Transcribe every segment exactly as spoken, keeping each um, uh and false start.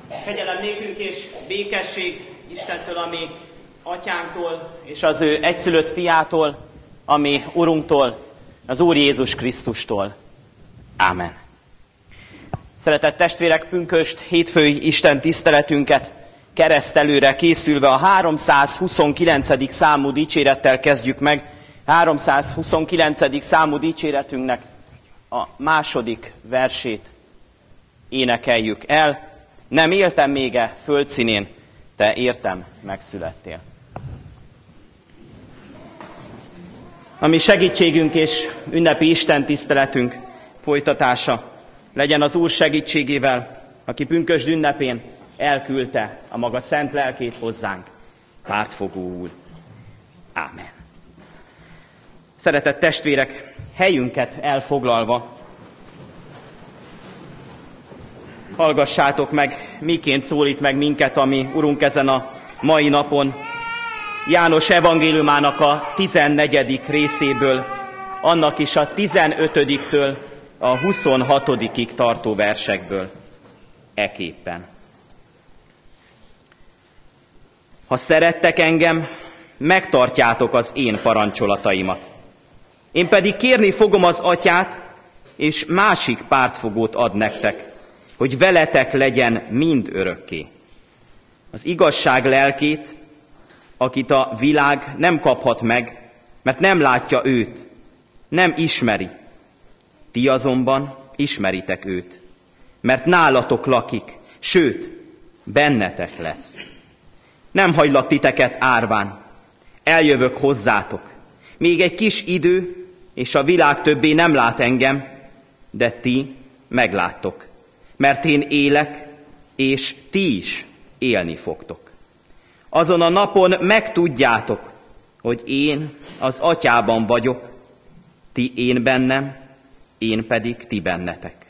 Kegyelem nékünk és békesség Istentől, ami Atyánktól, és az ő egyszülött fiától, ami Urunktól, az Úr Jézus Krisztustól. Ámen. Szeretett testvérek, pünkösd hétfői Isten tiszteletünket keresztelőre készülve a háromszázhuszonkilencedik számú dicsérettel kezdjük meg. háromszázhuszonkilencedik számú dicséretünknek a második versét énekeljük el. Nem éltem még-e földszínén, te értem megszülettél. Ami segítségünk és ünnepi Isten tiszteletünk folytatása legyen az Úr segítségével, aki pünkösd ünnepén elküldte a maga szent lelkét hozzánk, pártfogóul. Ámen. Szeretett testvérek, helyünket elfoglalva, hallgassátok meg, miként szólít meg minket a mi Urunk ezen a mai napon, János evangéliumának a tizennegyedik részéből, annak is a tizenötödiktől a huszonhatodikig tartó versekből, eképpen. Ha szerettek engem, megtartjátok az én parancsolataimat. Én pedig kérni fogom az Atyát, és másik pártfogót ad nektek, hogy veletek legyen mind örökké. Az igazság lelkét, akit a világ nem kaphat meg, mert nem látja őt, nem ismeri. Ti azonban ismeritek őt, mert nálatok lakik, sőt, bennetek lesz. Nem hagylak titeket árván, eljövök hozzátok. Még egy kis idő, és a világ többé nem lát engem, de ti megláttok, mert én élek, és ti is élni fogtok. Azon a napon megtudjátok, hogy én az Atyában vagyok, ti én bennem, én pedig ti bennetek.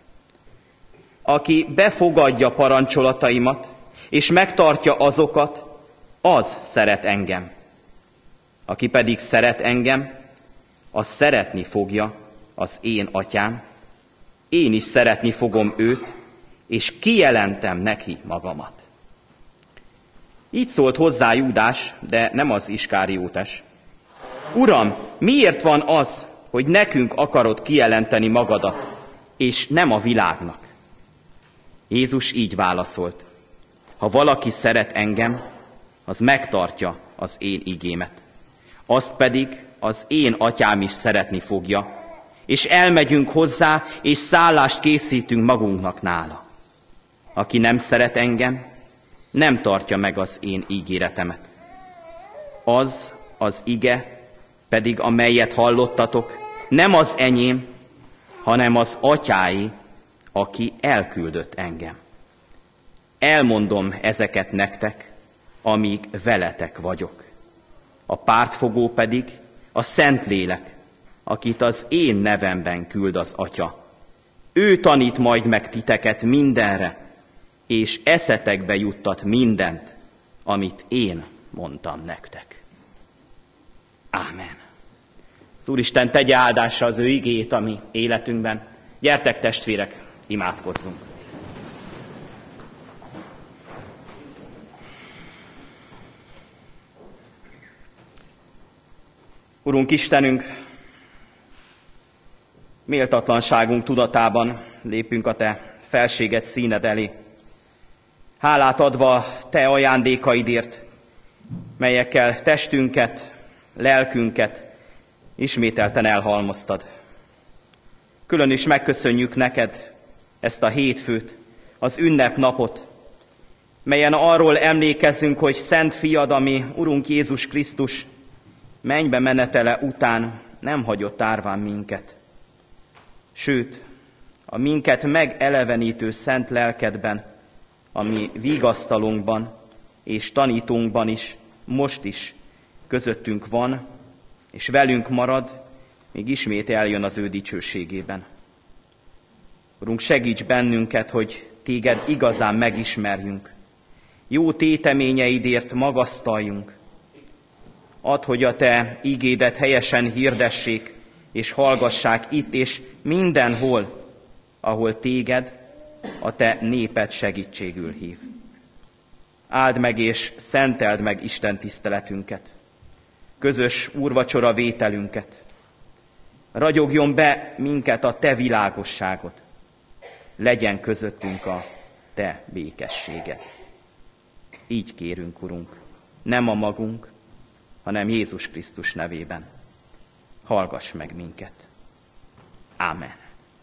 Aki befogadja parancsolataimat, és megtartja azokat, az szeret engem. Aki pedig szeret engem, az szeretni fogja az én Atyám, én is szeretni fogom őt, és kijelentem neki magamat. Így szólt hozzá Júdás, de nem az Iskáriótes. Uram, miért van az, hogy nekünk akarod kijelenteni magadat, és nem a világnak? Jézus így válaszolt. Ha valaki szeret engem, az megtartja az én igémet. Azt pedig az én Atyám is szeretni fogja, és elmegyünk hozzá, és szállást készítünk magunknak nála. Aki nem szeret engem, nem tartja meg az én ígéretemet. Az az ige, pedig amelyet hallottatok, nem az enyém, hanem az Atyáé, aki elküldött engem. Elmondom ezeket nektek, amíg veletek vagyok. A pártfogó pedig a Szentlélek, akit az én nevemben küld az Atya. Ő tanít majd meg titeket mindenre, és eszetekbe juttat mindent, amit én mondtam nektek. Ámen. Az Úristen tegye áldásra az ő igéjét a mi életünkben. Gyertek, testvérek, imádkozzunk. Urunk Istenünk, méltatlanságunk tudatában lépünk a Te felséget színed elé. Hálát adva Te ajándékaidért, melyekkel testünket, lelkünket ismételten elhalmoztad. Külön is megköszönjük neked ezt a hétfőt, az ünnepnapot, melyen arról emlékezzünk, hogy Szent Fiad, ami Urunk Jézus Krisztus mennybe menetele után nem hagyott árván minket. Sőt, a minket megelevenítő szent lelkedben, ami vigasztalunkban és tanítunkban is, most is közöttünk van, és velünk marad, még ismét eljön az ő dicsőségében. Urunk, segíts bennünket, hogy téged igazán megismerjünk, jó téteményeidért magasztaljunk. Add, hogy a te ígédet helyesen hirdessék és hallgassák itt és mindenhol, ahol téged a te néped segítségül hív. áld meg és szenteld meg Isten tiszteletünket, közös úrvacsora vételünket. Ragyogjon be minket a te világosságod, legyen közöttünk a te békességed. Így kérünk, Urunk, nem a magunk, hanem Jézus Krisztus nevében. Hallgass meg minket. Ámen.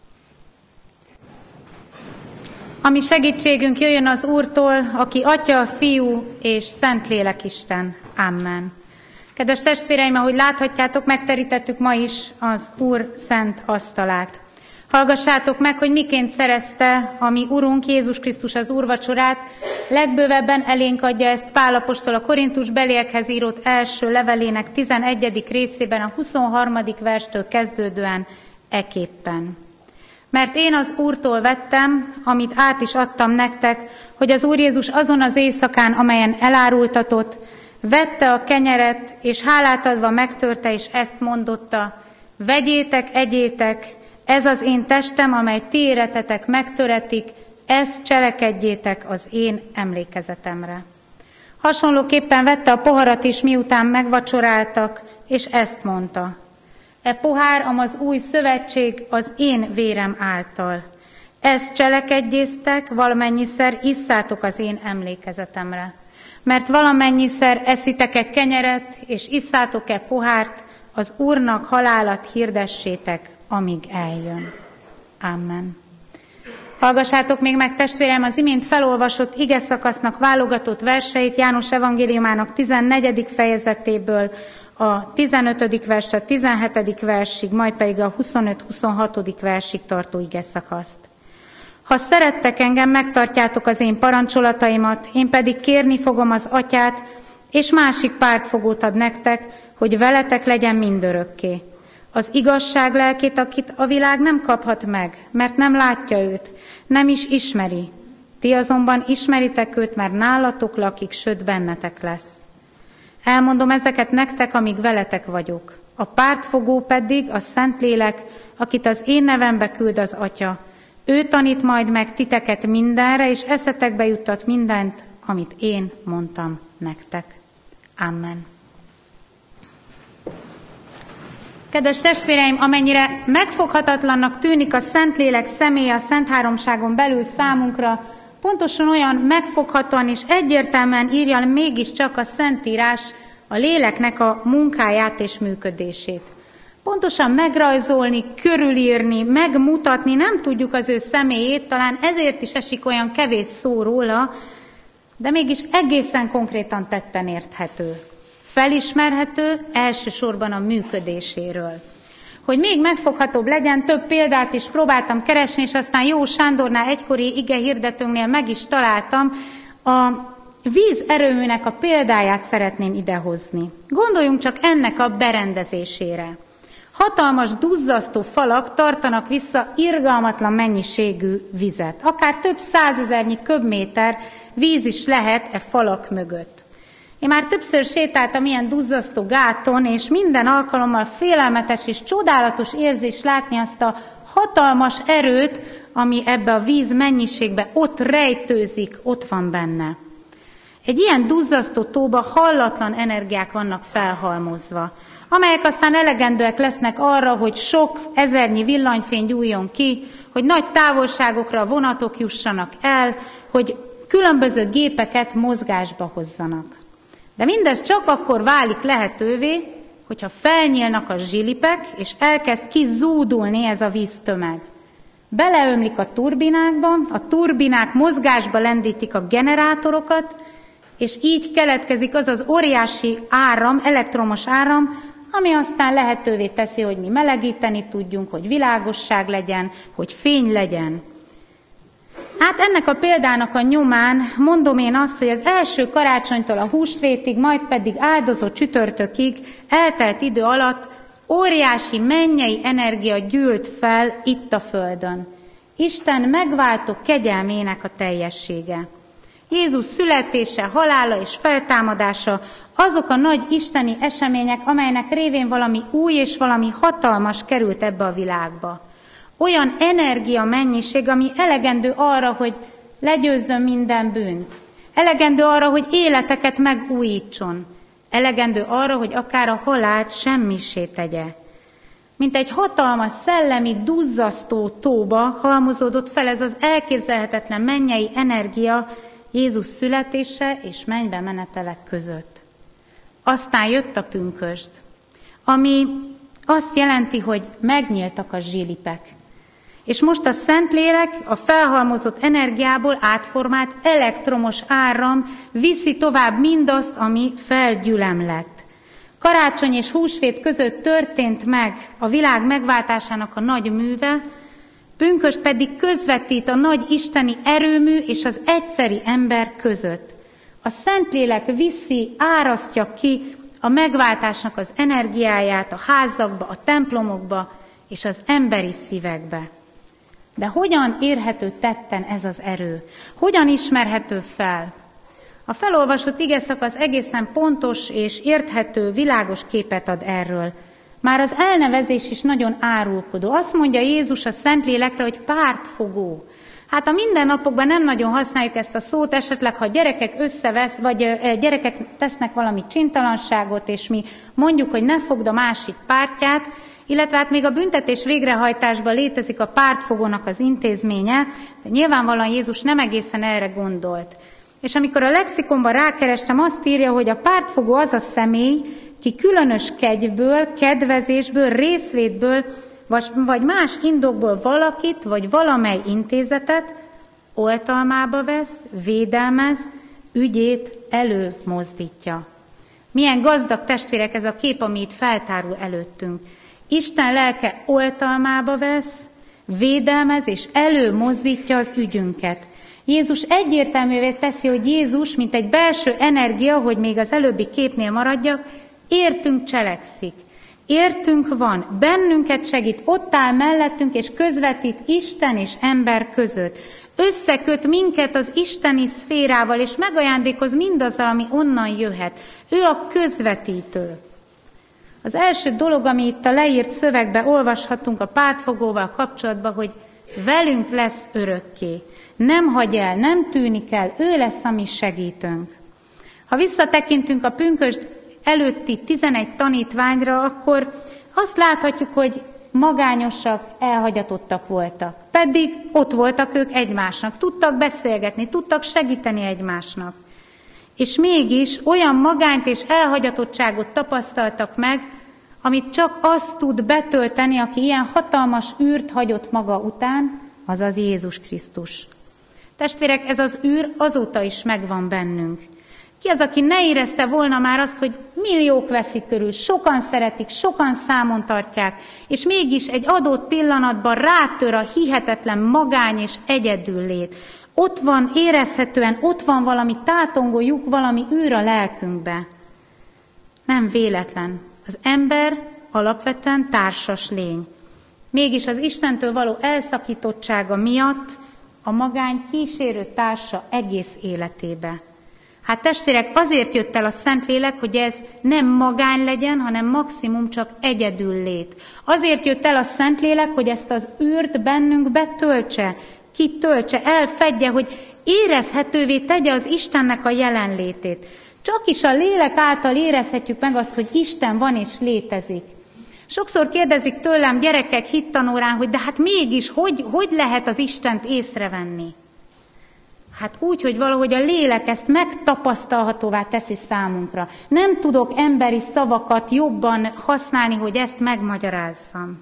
Ami segítségünk jöjjön az Úrtól, aki Atya, Fiú és Szentlélek Isten. Amen. Kedves testvéreim, ahogy láthatjátok, megterítettük ma is az Úr szent asztalát. Hallgassátok meg, hogy miként szerezte a mi Urunk Jézus Krisztus az úrvacsorát. Legbővebben elénk adja ezt Pál apostol a Korintus beliekhez írott első levelének tizenegyedik részében, a huszonharmadik verstől kezdődően eképpen. Mert én az Úrtól vettem, amit át is adtam nektek, hogy az Úr Jézus azon az éjszakán, amelyen elárultatott, vette a kenyeret, és hálát adva megtörte, és ezt mondotta: vegyétek, egyétek, ez az én testem, amely ti éretetek megtöretik, ezt cselekedjétek az én emlékezetemre. Hasonlóképpen vette a poharat is, miután megvacsoráltak, és ezt mondta: e pohár, amaz új szövetség az én vérem által. Ezt cselekedjétek, valamennyiszer isszátok az én emlékezetemre. Mert valamennyiszer eszitek-e kenyeret, és isszátok-e pohárt, az Úrnak halálát hirdessétek, amíg eljön. Amen. Hallgassátok még meg, testvérem, az imént felolvasott igeszakasznak válogatott verseit János evangéliumának tizennegyedik fejezetéből, a tizenötödik verstől a tizenhetedik versig, majd pedig a huszonöt-huszonhatodik versig tartó igeszakaszt. Ha szerettek engem, megtartjátok az én parancsolataimat, én pedig kérni fogom az Atyát, és másik pártfogót ad nektek, hogy veletek legyen mindörökké. Az igazság lelkét, akit a világ nem kaphat meg, mert nem látja őt, nem is ismeri. Ti azonban ismeritek őt, mert nálatok lakik, sőt bennetek lesz. Elmondom ezeket nektek, amíg veletek vagyok. A pártfogó pedig a Szentlélek, akit az én nevembe küld az Atya. Ő tanít majd meg titeket mindenre, és eszetekbe juttat mindent, amit én mondtam nektek. Amen. Kedves testvéreim, amennyire megfoghatatlannak tűnik a Szentlélek személye a Szent Háromságon belül számunkra, pontosan olyan megfoghatóan és egyértelműen írja mégiscsak a Szentírás a léleknek a munkáját és működését. Pontosan megrajzolni, körülírni, megmutatni nem tudjuk az ő személyét, talán ezért is esik olyan kevés szó róla, de mégis egészen konkrétan tetten érthető. Felismerhető elsősorban a működéséről. Hogy még megfoghatóbb legyen, több példát is próbáltam keresni, és aztán Jó Sándornál egykori ige hirdetőnknél meg is találtam. A víz erőműnek a példáját szeretném idehozni. Gondoljunk csak ennek a berendezésére. Hatalmas, duzzasztó falak tartanak vissza irgalmatlan mennyiségű vizet. Akár több százezernyi köbméter víz is lehet e falak mögött. Én már többször sétáltam ilyen duzzasztó gáton, és minden alkalommal félelmetes és csodálatos érzés látni azt a hatalmas erőt, ami ebbe a víz mennyiségbe ott rejtőzik, ott van benne. Egy ilyen duzzasztó tóba hallatlan energiák vannak felhalmozva, amelyek aztán elegendőek lesznek arra, hogy sok ezernyi villanyfény gyújjon ki, hogy nagy távolságokra vonatok jussanak el, hogy különböző gépeket mozgásba hozzanak. De mindez csak akkor válik lehetővé, hogyha felnyílnak a zsilipek, és elkezd kizúdulni ez a víztömeg. Beleömlik a turbinákba, a turbinák mozgásba lendítik a generátorokat, és így keletkezik az az óriási áram, elektromos áram, ami aztán lehetővé teszi, hogy mi melegíteni tudjunk, hogy világosság legyen, hogy fény legyen. Hát ennek a példának a nyomán mondom én azt, hogy az első karácsonytól a húsvétig, majd pedig áldozó csütörtökig eltelt idő alatt óriási mennyei energia gyűlt fel itt a földön. Isten megváltó kegyelmének a teljessége. Jézus születése, halála és feltámadása azok a nagy isteni események, amelynek révén valami új és valami hatalmas került ebbe a világba. Olyan energia mennyiség, ami elegendő arra, hogy legyőzzön minden bűnt. Elegendő arra, hogy életeket megújítson. Elegendő arra, hogy akár a halált semmissé tegye. Mint egy hatalmas, szellemi, duzzasztó tóba halmozódott fel ez az elképzelhetetlen mennyei energia Jézus születése és mennybe menetelek között. Aztán jött a pünkösd, ami azt jelenti, hogy megnyíltak a zsilipek. És most a Szentlélek a felhalmozott energiából átformált elektromos áram viszi tovább mindazt, ami felgyülem lett. Karácsony és húsvét között történt meg a világ megváltásának a nagy műve, pünkösd pedig közvetít a nagy isteni erőmű és az egyszeri ember között. A Szentlélek viszi, árasztja ki a megváltásnak az energiáját a házakba, a templomokba és az emberi szívekbe. De hogyan érhető tetten ez az erő? Hogyan ismerhető fel? A felolvasott igeszakasz egészen pontos és érthető, világos képet ad erről. Már az elnevezés is nagyon árulkodó. Azt mondja Jézus a Szentlélekre, hogy pártfogó. Hát a mindennapokban nem nagyon használjuk ezt a szót, esetleg ha gyerekek összevesz, vagy gyerekek tesznek valami csintalanságot, és mi mondjuk, hogy ne fogd a másik pártját, illetve hát még a büntetés végrehajtásban létezik a pártfogónak az intézménye, de nyilvánvalóan Jézus nem egészen erre gondolt. És amikor a lexikonban rákerestem, azt írja, hogy a pártfogó az a személy, ki különös kegyből, kedvezésből, részvétből, vagy más indokból valakit, vagy valamely intézetet oltalmába vesz, védelmez, ügyét előmozdítja. Milyen gazdag, testvérek, ez a kép, ami itt feltárul előttünk. Isten lelke oltalmába vesz, védelmez és előmozdítja az ügyünket. Jézus egyértelművé teszi, hogy Jézus, mint egy belső energia, hogy még az előbbi képnél maradjak, értünk cselekszik. Értünk van, bennünket segít, ott áll mellettünk, és közvetít Isten és ember között. Összeköt minket az isteni szférával, és megajándékoz mindazzal, ami onnan jöhet. Ő a közvetítő. Az első dolog, ami itt a leírt szövegben olvashatunk a pártfogóval kapcsolatban, hogy velünk lesz örökké. Nem hagy el, nem tűnik el, ő lesz a mi segítőnk. Ha visszatekintünk a pünkösd előtti tizenegy tanítványra, akkor azt láthatjuk, hogy magányosak, elhagyatottak voltak. Pedig ott voltak ők egymásnak, tudtak beszélgetni, tudtak segíteni egymásnak. És mégis olyan magányt és elhagyatottságot tapasztaltak meg, amit csak azt tud betölteni, aki ilyen hatalmas űrt hagyott maga után, azaz Jézus Krisztus. Testvérek, ez az űr azóta is megvan bennünk. Ki az, aki ne érezte volna már azt, hogy milliók veszik körül, sokan szeretik, sokan számon tartják, és mégis egy adott pillanatban rátör a hihetetlen magány és egyedüllét. Ott van, érezhetően, ott van valami tátongó lyuk, valami űr a lelkünkbe. Nem véletlen. Az ember alapvetően társas lény. Mégis az Istentől való elszakítottsága miatt a magány kísérő társa egész életébe. Hát testvérek, azért jött el a Szentlélek, hogy ez nem magány legyen, hanem maximum csak egyedül lét. Azért jött el a Szentlélek, hogy ezt az űrt bennünk betöltse, kitöltse, elfedje, hogy érezhetővé tegye az Istennek a jelenlétét. Csak is a lélek által érezhetjük meg azt, hogy Isten van és létezik. Sokszor kérdezik tőlem gyerekek hittanórán, hogy de hát mégis, hogy, hogy lehet az Istent észrevenni? Hát úgy, hogy valahogy a lélek ezt megtapasztalhatóvá teszi számunkra. Nem tudok emberi szavakat jobban használni, hogy ezt megmagyarázzam.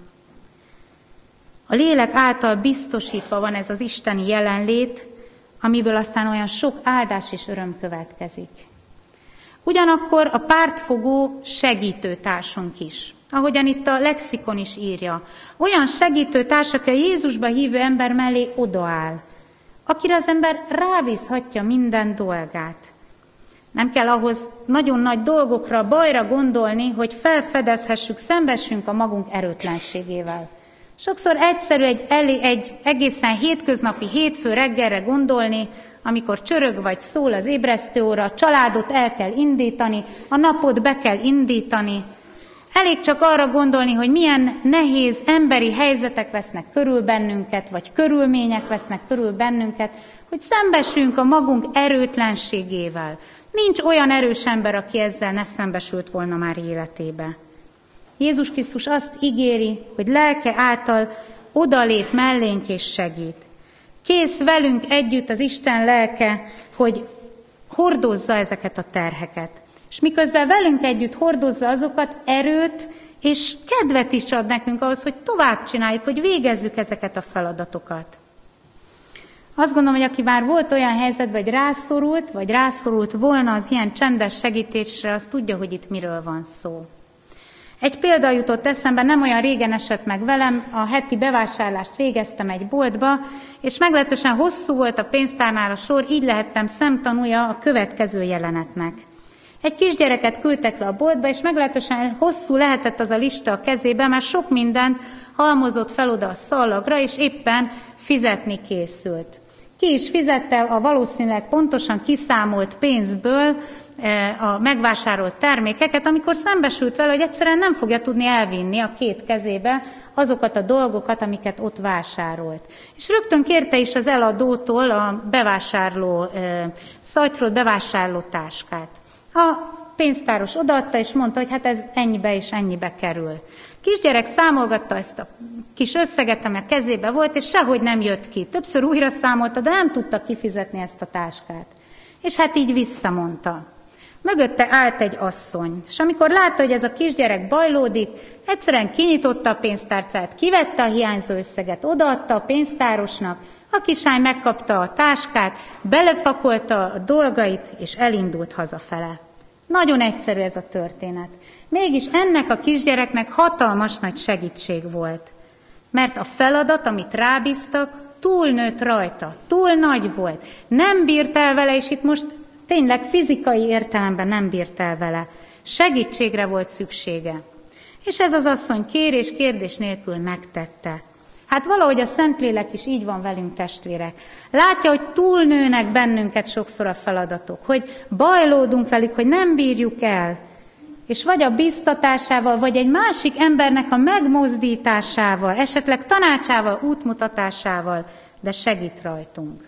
A lélek által biztosítva van ez az isteni jelenlét, amiből aztán olyan sok áldás és öröm következik. Ugyanakkor a pártfogó segítőtársunk is, ahogyan itt a lexikon is írja. Olyan segítőtárs, aki a Jézusba hívő ember mellé odaáll, akire az ember rábízhatja minden dolgát. Nem kell ahhoz nagyon nagy dolgokra, bajra gondolni, hogy felfedezhessük, szembesünk a magunk erőtlenségével. Sokszor egyszerű egy, egy egészen hétköznapi hétfő reggelre gondolni, amikor csörög vagy szól az ébresztőóra, a családot el kell indítani, a napot be kell indítani. Elég csak arra gondolni, hogy milyen nehéz emberi helyzetek vesznek körül bennünket, vagy körülmények vesznek körül bennünket, hogy szembesüljünk a magunk erőtlenségével. Nincs olyan erős ember, aki ezzel ne szembesült volna már életébe. Jézus Krisztus azt ígéri, hogy lelke által odalép mellénk és segít. Kész velünk együtt az Isten lelke, hogy hordozza ezeket a terheket. És miközben velünk együtt hordozza azokat, erőt és kedvet is ad nekünk ahhoz, hogy tovább csináljuk, hogy végezzük ezeket a feladatokat. Azt gondolom, hogy aki már volt olyan helyzetben, hogy rászorult, vagy rászorult volna az ilyen csendes segítésre, az tudja, hogy itt miről van szó. Egy példa jutott eszembe, nem olyan régen esett meg velem, a heti bevásárlást végeztem egy boltba, és meglehetősen hosszú volt a pénztárnál a sor, így lehettem szemtanúja a következő jelenetnek. Egy kisgyereket küldtek le a boltba, és meglehetősen hosszú lehetett az a lista a kezében, mert sok mindent halmozott fel oda a szallagra, és éppen fizetni készült. Ki is fizette a valószínűleg pontosan kiszámolt pénzből a megvásárolt termékeket, amikor szembesült vele, hogy egyszerűen nem fogja tudni elvinni a két kezébe azokat a dolgokat, amiket ott vásárolt. És rögtön kérte is az eladótól a bevásárló szajtról bevásárló táskát. A pénztáros odaadta, és mondta, hogy hát ez ennyibe és ennyibe kerül. Kisgyerek számolgatta ezt a kis összeget, ami a kezébe volt, és sehogy nem jött ki. Többször újra számolta, de nem tudta kifizetni ezt a táskát. És hát így visszamondta. Mögötte állt egy asszony, és amikor látta, hogy ez a kisgyerek bajlódik, egyszerűen kinyitotta a pénztárcát, kivette a hiányzó összeget, odaadta a pénztárosnak, a kisány megkapta a táskát, belepakolta a dolgait, és elindult hazafele. Nagyon egyszerű ez a történet. Mégis ennek a kisgyereknek hatalmas nagy segítség volt. Mert a feladat, amit rábíztak, túlnőtt rajta, túl nagy volt. Nem bírt el vele, és itt most tényleg fizikai értelemben nem bírt el vele. Segítségre volt szüksége. És ez az asszony kérés, kérdés nélkül megtette. Hát valahogy a Szentlélek is így van velünk, testvérek. Látja, hogy túlnőnek bennünket sokszor a feladatok, hogy bajlódunk velük, hogy nem bírjuk el. És vagy a biztatásával, vagy egy másik embernek a megmozdításával, esetleg tanácsával, útmutatásával, de segít rajtunk.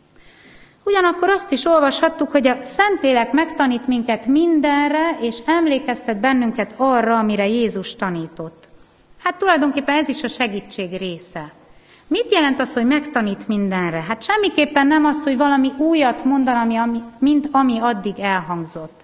Ugyanakkor azt is olvashattuk, hogy a Szentlélek megtanít minket mindenre, és emlékeztet bennünket arra, amire Jézus tanított. Hát tulajdonképpen ez is a segítség része. Mit jelent az, hogy megtanít mindenre? Hát semmiképpen nem az, hogy valami újat mondan, ami, mint ami addig elhangzott.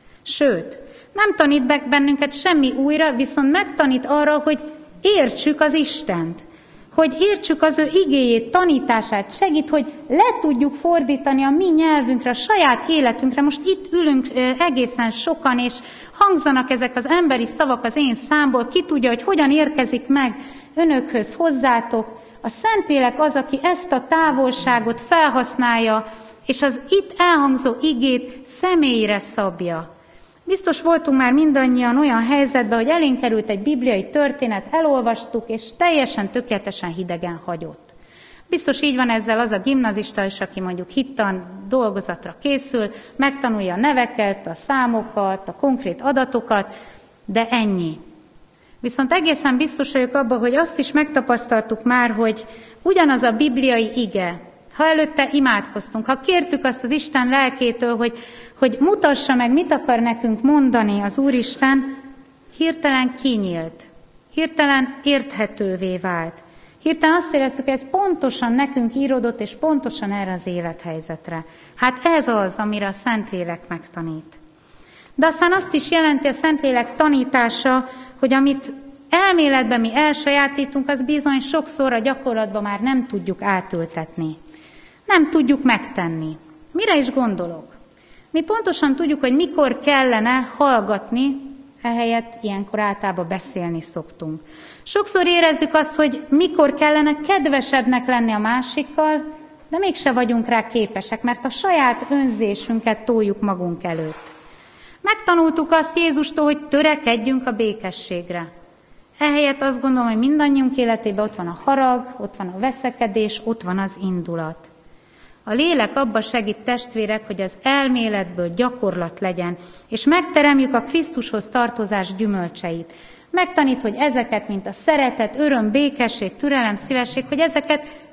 Sőt, nem tanít bennünket semmi újra, viszont megtanít arra, hogy értsük az Istent. Hogy értsük az ő igéjét, tanítását, segít, hogy le tudjuk fordítani a mi nyelvünkre, a saját életünkre. Most itt ülünk egészen sokan, és hangzanak ezek az emberi szavak az én számból, ki tudja, hogy hogyan érkezik meg önökhöz, hozzátok. A Szentlélek az, aki ezt a távolságot felhasználja, és az itt elhangzó igét személyre szabja. Biztos voltunk már mindannyian olyan helyzetben, hogy elénk került egy bibliai történet, elolvastuk, és teljesen tökéletesen hidegen hagyott. Biztos így van ezzel az a gimnazista is, aki mondjuk hittan dolgozatra készül, megtanulja a neveket, a számokat, a konkrét adatokat, de ennyi. Viszont egészen biztos vagyok abban, hogy azt is megtapasztaltuk már, hogy ugyanaz a bibliai ige, ha előtte imádkoztunk, ha kértük azt az Isten lelkétől, hogy, hogy mutassa meg, mit akar nekünk mondani az Úristen, hirtelen kinyílt, hirtelen érthetővé vált. Hirtelen azt éreztük, hogy ez pontosan nekünk íródott, és pontosan erre az élethelyzetre. Hát ez az, amire a Szentlélek megtanít. De aztán azt is jelenti a Szentlélek tanítása, hogy amit elméletben mi elsajátítunk, az bizony sokszor a gyakorlatban már nem tudjuk átültetni. Nem tudjuk megtenni. Mire is gondolok? Mi pontosan tudjuk, hogy mikor kellene hallgatni, ehelyett ilyenkor általában beszélni szoktunk. Sokszor érezzük azt, hogy mikor kellene kedvesebbnek lenni a másikkal, de mégse vagyunk rá képesek, mert a saját önzésünket toljuk magunk előtt. Megtanultuk azt Jézustól, hogy törekedjünk a békességre. Ehelyett azt gondolom, hogy mindannyiunk életében ott van a harag, ott van a veszekedés, ott van az indulat. A lélek abba segít, testvérek, hogy az elméletből gyakorlat legyen, és megteremjük a Krisztushoz tartozás gyümölcseit. Megtanít, hogy ezeket, mint a szeretet, öröm, békesség, türelem, szívesség, hogy ezeket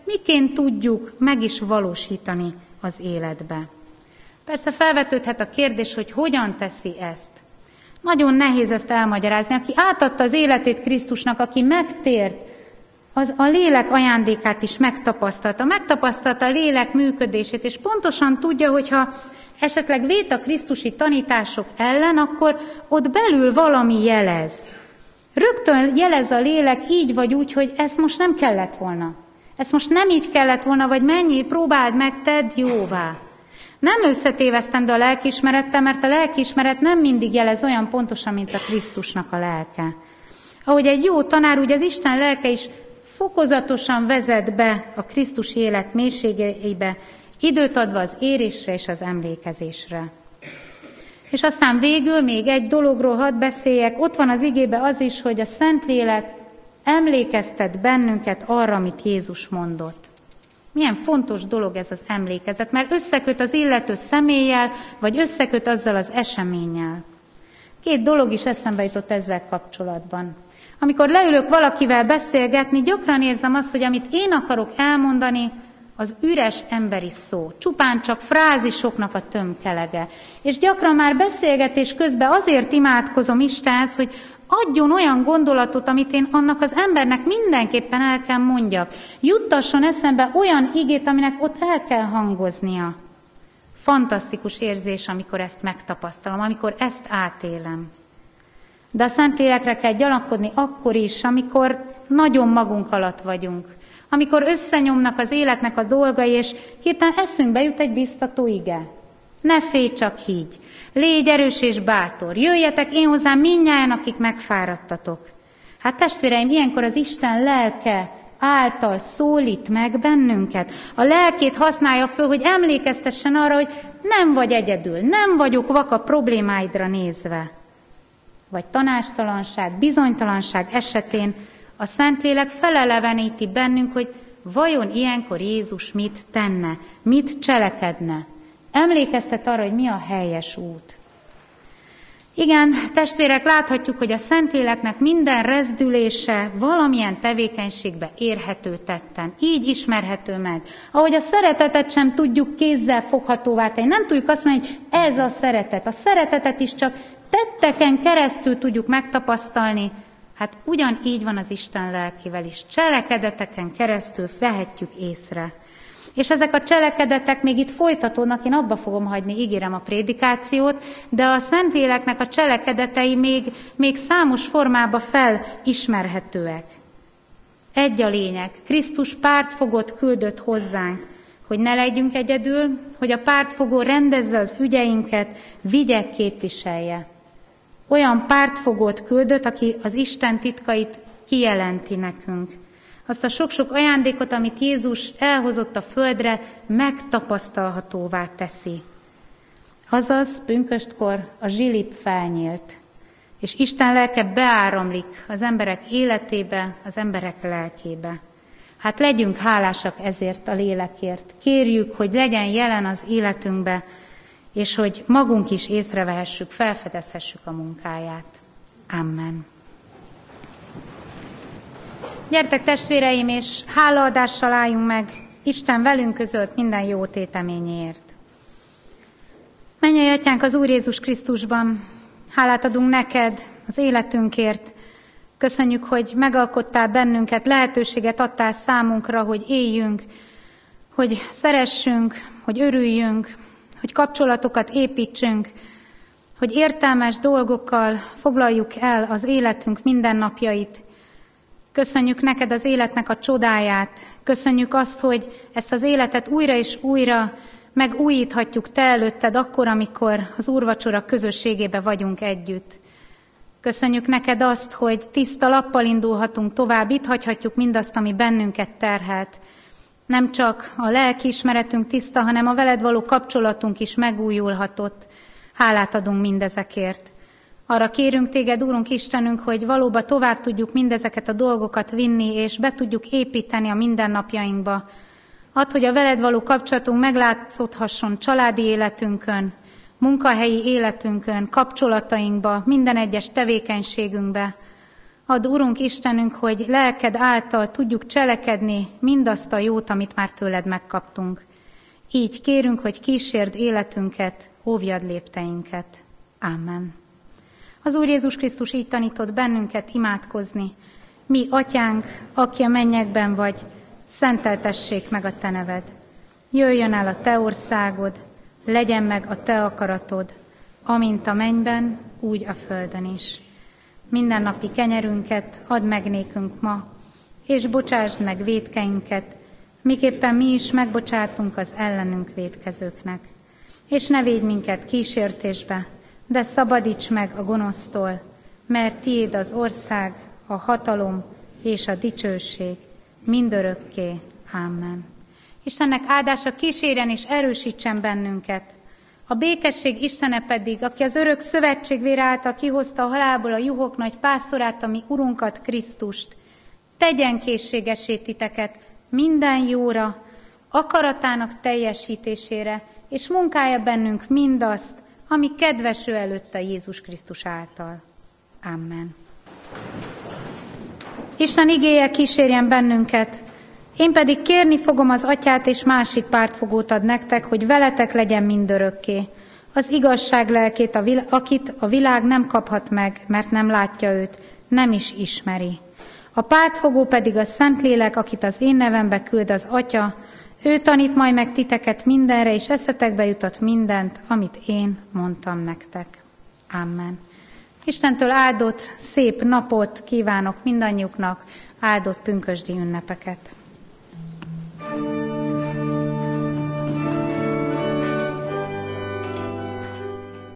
miként tudjuk meg is valósítani az életbe. Persze felvetődhet a kérdés, hogy hogyan teszi ezt. Nagyon nehéz ezt elmagyarázni. Aki átadta az életét Krisztusnak, aki megtért, az a lélek ajándékát is megtapasztalta. Megtapasztalta a lélek működését, és pontosan tudja, hogyha esetleg vét a krisztusi tanítások ellen, akkor ott belül valami jelez. Rögtön jelez a lélek így vagy úgy, hogy ezt most nem kellett volna. Ezt most nem így kellett volna, vagy mennyi, próbáld meg, tedd jóvá. Nem összetévesztend a lelkiismerettel, mert a lelkiismeret nem mindig jelez olyan pontosan, mint a Krisztusnak a lelke. Ahogy egy jó tanár, úgy az Isten lelke is fokozatosan vezet be a Krisztus élet mélységeibe, időt adva az érésre és az emlékezésre. És aztán végül még egy dologról hadd beszéljek, ott van az igében az is, hogy a Szentlélek emlékeztet bennünket arra, amit Jézus mondott. Milyen fontos dolog ez az emlékezet, mert összeköt az illető személlyel, vagy összeköt azzal az eseménnyel. Két dolog is eszembe jutott ezzel kapcsolatban. Amikor leülök valakivel beszélgetni, gyakran érzem azt, hogy amit én akarok elmondani, az üres emberi szó, csupán csak frázisoknak a tömkelege. És gyakran már beszélgetés közben azért imádkozom Istenhez, hogy adjon olyan gondolatot, amit én annak az embernek mindenképpen el kell mondjak. Juttasson eszembe olyan igét, aminek ott el kell hangoznia. Fantasztikus érzés, amikor ezt megtapasztalom, amikor ezt átélem. De a Szentlélekre kell gyanakodni akkor is, amikor nagyon magunk alatt vagyunk. Amikor összenyomnak az életnek a dolgai, és hirtelen eszünkbe jut egy biztató ige. Ne félj, csak higgy. Légy erős és bátor. Jöjjetek én hozzám mindnyájan, akik megfáradtatok. Hát testvéreim, ilyenkor az Isten lelke által szólít meg bennünket. A lelkét használja föl, hogy emlékeztessen arra, hogy nem vagy egyedül, nem vagyok vak a problémáidra nézve. Vagy tanástalanság, bizonytalanság esetén a Szentlélek feleleveníti bennünk, hogy vajon ilyenkor Jézus mit tenne, mit cselekedne. Emlékeztet arra, hogy mi a helyes út. Igen, testvérek, láthatjuk, hogy a Szentléleknek minden rezdülése valamilyen tevékenységbe érhető tetten. Így ismerhető meg. Ahogy a szeretetet sem tudjuk kézzel foghatóvá tenni. Nem tudjuk azt mondani, hogy ez a szeretet. A szeretetet is csak tetteken keresztül tudjuk megtapasztalni. Hát ugyanígy van az Isten lelkével is. Cselekedeteken keresztül vehetjük észre. És ezek a cselekedetek még itt folytatódnak, én abba fogom hagyni, ígérem a prédikációt, de a Szentléleknek a cselekedetei még, még számos formában felismerhetőek. Egy a lényeg, Krisztus pártfogót küldött hozzánk, hogy ne legyünk egyedül, hogy a pártfogó rendezze az ügyeinket, vigye, képviselje. Olyan pártfogót küldött, aki az Isten titkait kijelenti nekünk. Azt a sok-sok ajándékot, amit Jézus elhozott a földre, megtapasztalhatóvá teszi. Azaz, pünköstkor a zsilip felnyílt, és Isten lelke beáramlik az emberek életébe, az emberek lelkébe. Hát legyünk hálásak ezért a lélekért. Kérjük, hogy legyen jelen az életünkbe, és hogy magunk is észrevehessük, felfedezhessük a munkáját. Amen. Gyertek testvéreim, és hálaadással álljunk meg Isten velünk között minden jó téteményéért. Mennyei Atyánk az Úr Jézus Krisztusban, hálát adunk neked az életünkért. Köszönjük, hogy megalkottál bennünket, lehetőséget adtál számunkra, hogy éljünk, hogy szeressünk, hogy örüljünk, hogy kapcsolatokat építsünk, hogy értelmes dolgokkal foglaljuk el az életünk mindennapjait. Köszönjük neked az életnek a csodáját, köszönjük azt, hogy ezt az életet újra és újra megújíthatjuk te előtted akkor, amikor az úrvacsora közösségébe vagyunk együtt. Köszönjük neked azt, hogy tiszta lappal indulhatunk tovább, itt hagyhatjuk mindazt, ami bennünket terhelt. Nem csak a lelkiismeretünk tiszta, hanem a veled való kapcsolatunk is megújulhatott. Hálát adunk mindezekért. Arra kérünk téged, Úrunk Istenünk, hogy valóban tovább tudjuk mindezeket a dolgokat vinni, és be tudjuk építeni a mindennapjainkba. Add, hogy a veled való kapcsolatunk meglátszódhasson családi életünkön, munkahelyi életünkön, kapcsolatainkba, minden egyes tevékenységünkbe. Add, Urunk Istenünk, hogy lelked által tudjuk cselekedni mindazt a jót, amit már tőled megkaptunk. Így kérünk, hogy kísérd életünket, óvjad lépteinket. Amen. Az Úr Jézus Krisztus így tanított bennünket imádkozni. Mi, Atyánk, aki a mennyekben vagy, szenteltessék meg a te neved. Jöjjön el a te országod, legyen meg a te akaratod, amint a mennyben, úgy a földön is. Mindennapi kenyerünket add meg nékünk ma, és bocsásd meg vétkeinket, miképpen mi is megbocsátunk az ellenünk vétkezőknek. És ne védj minket kísértésbe, de szabadíts meg a gonosztól, mert tiéd az ország, a hatalom és a dicsőség mindörökké. Amen. Istennek áldása kísérjen és erősítsen bennünket. A békesség Istene pedig, aki az örök szövetség vére által kihozta a halálból a juhok nagy pásztorát, ami Urunkat, Krisztust, tegyen készségessé titeket minden jóra, akaratának teljesítésére, és munkálja bennünk mindazt, ami kedves ő előtte Jézus Krisztus által. Amen. Isten igéje kísérjen bennünket, én pedig kérni fogom az Atyát, és másik pártfogót ad nektek, hogy veletek legyen mindörökké, az igazság lelkét, a vil- akit a világ nem kaphat meg, mert nem látja őt, nem is ismeri. A pártfogó pedig a Szentlélek, akit az én nevembe küld az Atya, ő tanít majd meg titeket mindenre, és eszetekbe jutat mindent, amit én mondtam nektek. Amen. Istentől áldott, szép napot kívánok mindannyiuknak, áldott pünkösdi ünnepeket.